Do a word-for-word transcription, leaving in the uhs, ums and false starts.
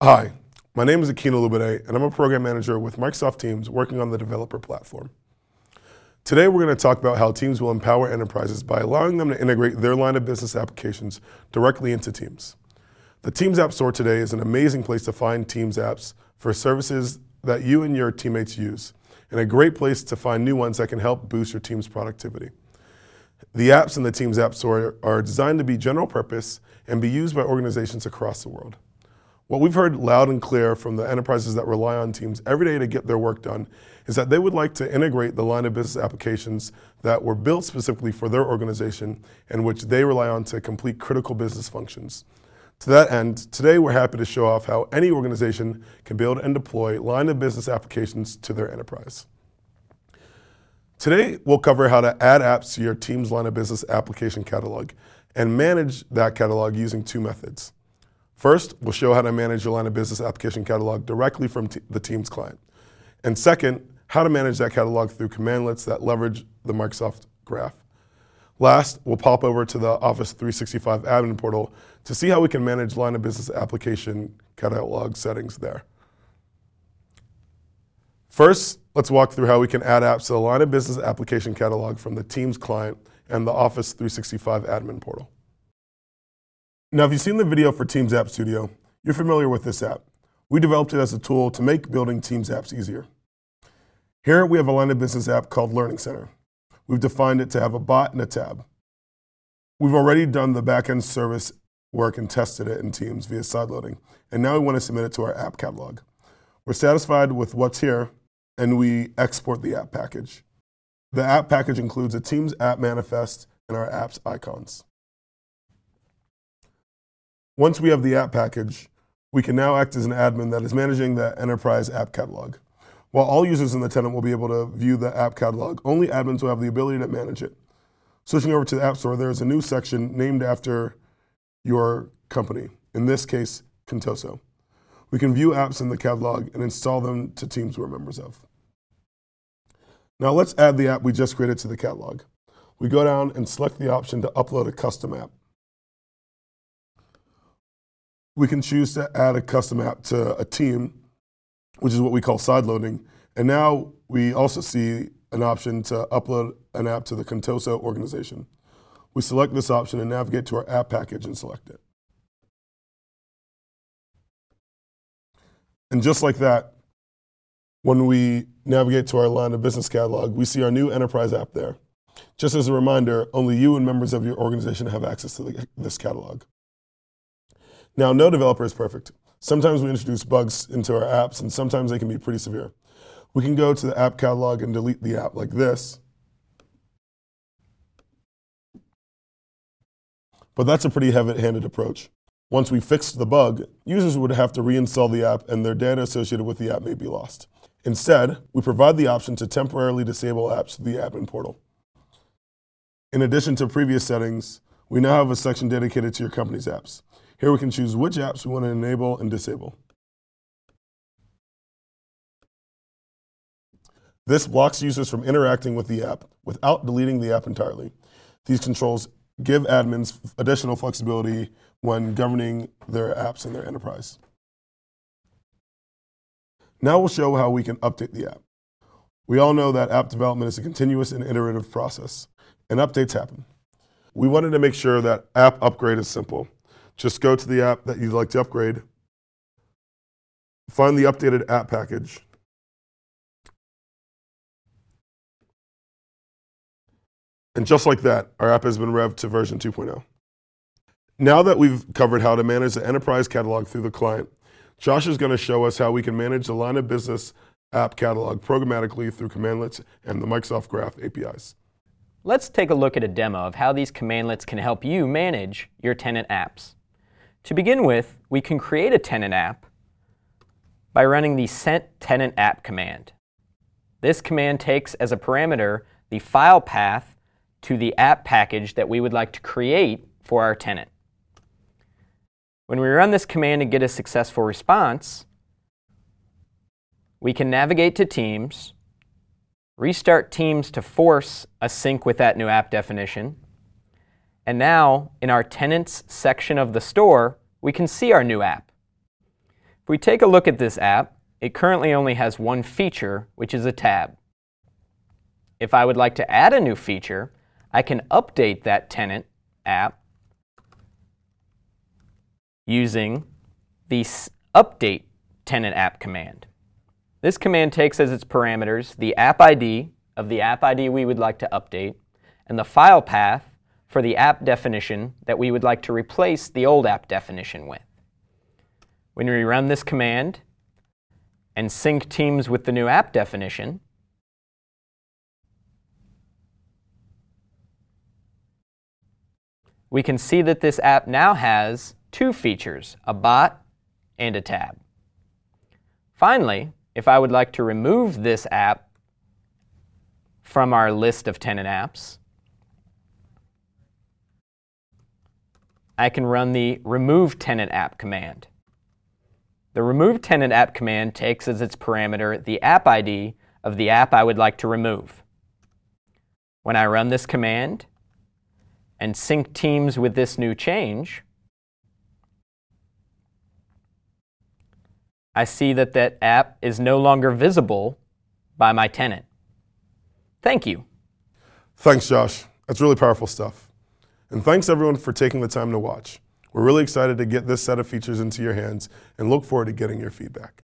Hi, my name is Akino Lubade, and I'm a program manager with Microsoft Teams working on the developer platform. Today we're going to talk about how Teams will empower enterprises by allowing them to integrate their line of business applications directly into Teams. The Teams App Store today is an amazing place to find Teams apps for services that you and your teammates use, and a great place to find new ones that can help boost your team's productivity. The apps in the Teams App Store are designed to be general purpose and be used by organizations across the world. What we've heard loud and clear from the enterprises that rely on Teams every day to get their work done is that they would like to integrate the line of business applications that were built specifically for their organization and which they rely on to complete critical business functions. To that end, today we're happy to show off how any organization can build and deploy line of business applications to their enterprise. Today we'll cover how to add apps to your Teams line of business application catalog and manage that catalog using two methods. First, we'll show how to manage your line of business application catalog directly from the Teams client. And second, how to manage that catalog through commandlets that leverage the Microsoft Graph. Last, we'll pop over to the Office three sixty-five admin portal to see how we can manage line of business application catalog settings there. First, let's walk through how we can add apps to the line of business application catalog from the Teams client and the Office three sixty-five admin portal. Now, if you've seen the video for Teams App Studio, you're familiar with this app. We developed it as a tool to make building Teams apps easier. Here we have a line of business app called Learning Center. We've defined it to have a bot and a tab. We've already done the backend service work and tested it in Teams via sideloading, and now we want to submit it to our app catalog. We're satisfied with what's here, and we export the app package. The app package includes a Teams app manifest and our app's icons. Once we have the app package, we can now act as an admin that is managing the enterprise app catalog. While all users in the tenant will be able to view the app catalog, only admins will have the ability to manage it. Switching over to the App Store, there is a new section named after your company, in this case, Contoso. We can view apps in the catalog and install them to Teams we're members of. Now let's add the app we just created to the catalog. We go down and select the option to upload a custom app. We can choose to add a custom app to a team, which is what we call sideloading. And now we also see an option to upload an app to the Contoso organization. We select this option and navigate to our app package and select it. And just like that, when we navigate to our line of business catalog, we see our new enterprise app there. Just as a reminder, only you and members of your organization have access to the, this catalog. Now, no developer is perfect. Sometimes we introduce bugs into our apps, and sometimes they can be pretty severe. We can go to the app catalog and delete the app like this. But that's a pretty heavy-handed approach. Once we fix the bug, users would have to reinstall the app, and their data associated with the app may be lost. Instead, we provide the option to temporarily disable apps through the admin portal. In addition to previous settings, we now have a section dedicated to your company's apps. Here we can choose which apps we want to enable and disable. This blocks users from interacting with the app without deleting the app entirely. These controls give admins additional flexibility when governing their apps in their enterprise. Now we'll show how we can update the app. We all know that app development is a continuous and iterative process, and updates happen. We wanted to make sure that app upgrade is simple. Just go to the app that you'd like to upgrade, find the updated app package, and just like that, our app has been revved to version two point oh. Now that we've covered how to manage the enterprise catalog through the client, Josh is going to show us how we can manage the line of business app catalog programmatically through commandlets and the Microsoft Graph A P Is. Let's take a look at a demo of how these commandlets can help you manage your tenant apps. To begin with, we can create a tenant app by running the sent tenant app command. This command takes as a parameter the file path to the app package that we would like to create for our tenant. When we run this command and get a successful response, we can navigate to Teams, restart Teams to force a sync with that new app definition, And now, in our tenants section of the store, we can see our new app. If we take a look at this app, it currently only has one feature, which is a tab. If I would like to add a new feature, I can update that tenant app using the update tenant app command. This command takes as its parameters the app I D of the app I D we would like to update and the file path for the app definition that we would like to replace the old app definition with. When we run this command and sync Teams with the new app definition, we can see that this app now has two features, a bot and a tab. Finally, if I would like to remove this app from our list of tenant apps, I can run the remove tenant app command. The remove tenant app command takes as its parameter the app I D of the app I would like to remove. When I run this command and sync Teams with this new change, I see that that app is no longer visible by my tenant. Thank you. Thanks, Josh. That's really powerful stuff. And thanks everyone for taking the time to watch. We're really excited to get this set of features into your hands and look forward to getting your feedback.